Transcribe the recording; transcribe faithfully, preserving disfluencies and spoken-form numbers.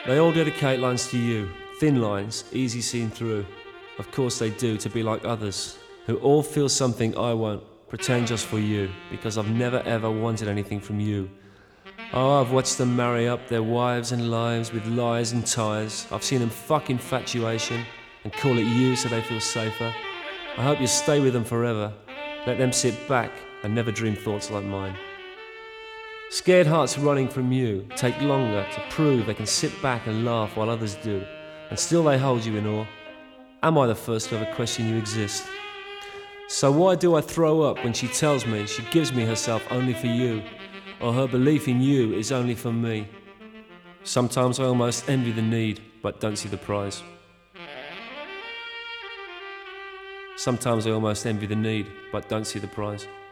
They all dedicate lines to you, thin lines, easy seen through. Of course they do, to be like others, who all feel something I won't, pretend just for you, because I've never ever wanted anything from you. Oh, I've watched them marry up their wives and lives with lies and ties. I've seen them fuck infatuation and call it you so they feel safer. I hope you stay with them forever. Let them sit back and never dream thoughts like mine. Scared hearts running from you take longer to prove they can sit back and laugh while others do, and still they hold you in awe. Am I the first to ever question you exist? So why do I throw up when she tells me she gives me herself only for you, or her belief in you is only for me? Sometimes I almost envy the need, but don't see the prize. Sometimes I almost envy the need, but don't see the prize.